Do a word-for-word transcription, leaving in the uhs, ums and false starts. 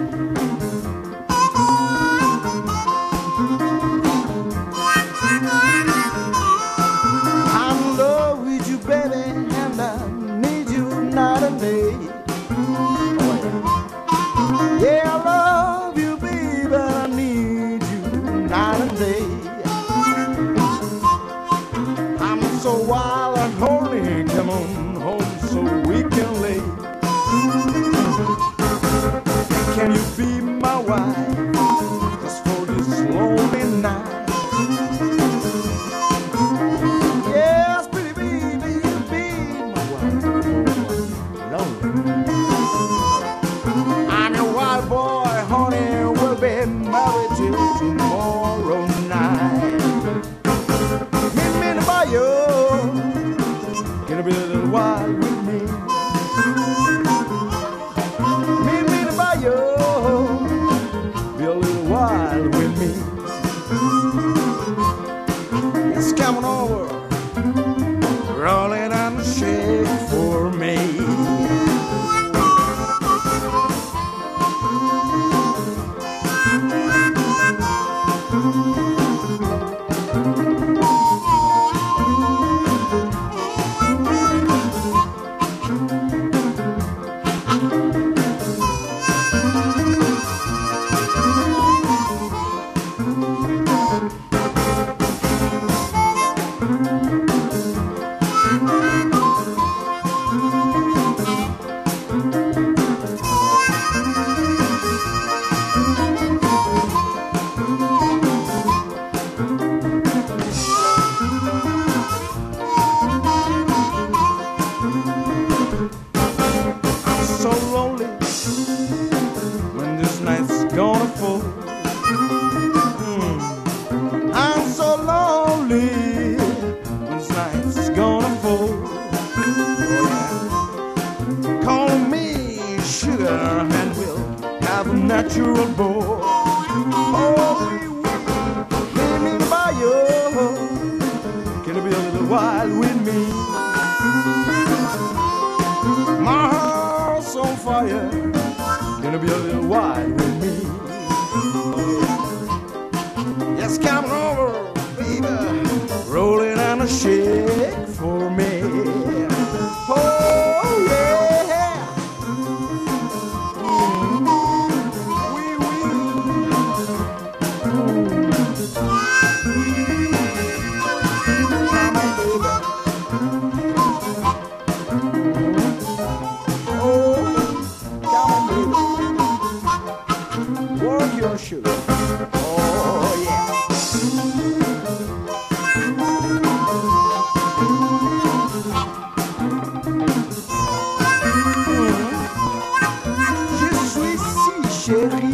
I'm in love with you, baby, and I need you night and day. Yeah, I love you, baby, I need you night and day. I'm so wild and horny, come on home so we can lay. Can you be my wife just for this lonely night? Yes, pretty baby, you be my wife for lonely. I'm your wild boy, honey, we'll be married till tomorrow night. Meet me in the bayou, gonna be a little wild with me. Meet me in the bayou, be a little wild with me. It's coming over, roll it and shake for me. So lonely when this night's gonna fall. Mm. I'm so lonely when this night's gonna fall. Oh, yeah. Call me sugar and we'll have a natural boy. Oh, we will. Meet me in the bayou, can you be a little wild with me? My heart's on fire, gonna be a little wild with me. Yes, come over, baby, roll it and a shake for me. Oh yeah, mm. Oui, oui. Mm. Come on, baby. Work your sugar. Oh yeah. Mm. Je suis si chérie.